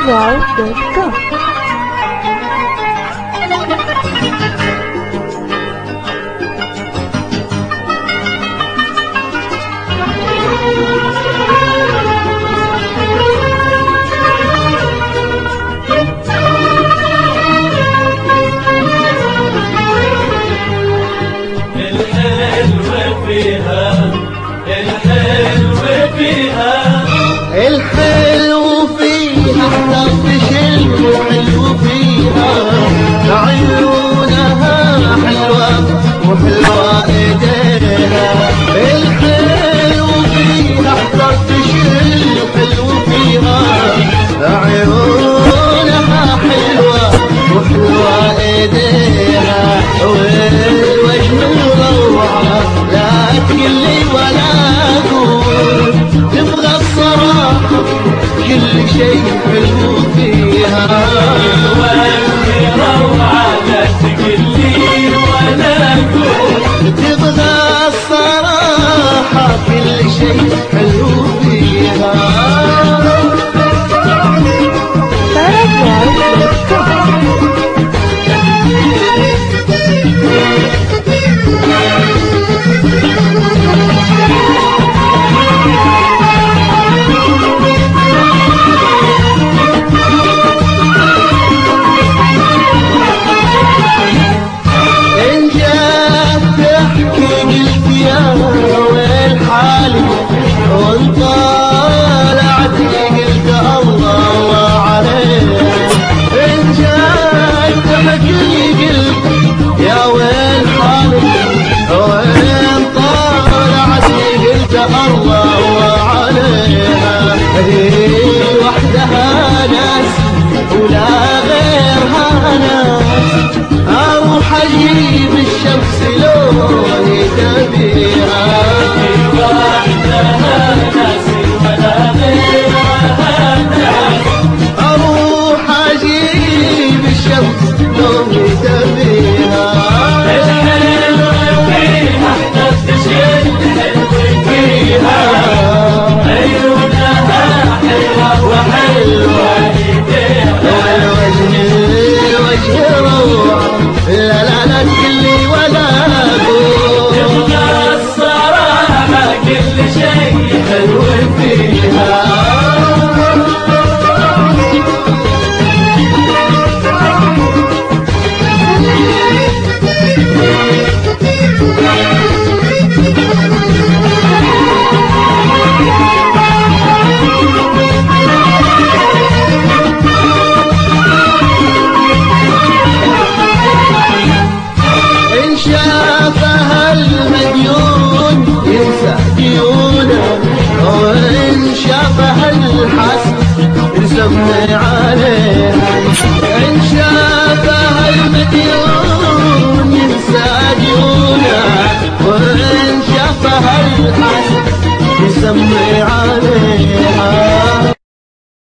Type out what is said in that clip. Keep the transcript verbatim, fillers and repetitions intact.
واو دوت كوم. الحلو فيها طفش الحلو فيها عيونها حلوة وحلوة ايديها. الحلو فيها طفش الحلو فيها عيونها حلوة وحلوة ايديها. والوجه مروعة لا تقلي ولا قول، تبغى الصراحة كل شيء حلو فيها. روعة لا تقلي ولا قول، تبغى الصراحة كل شيء حلو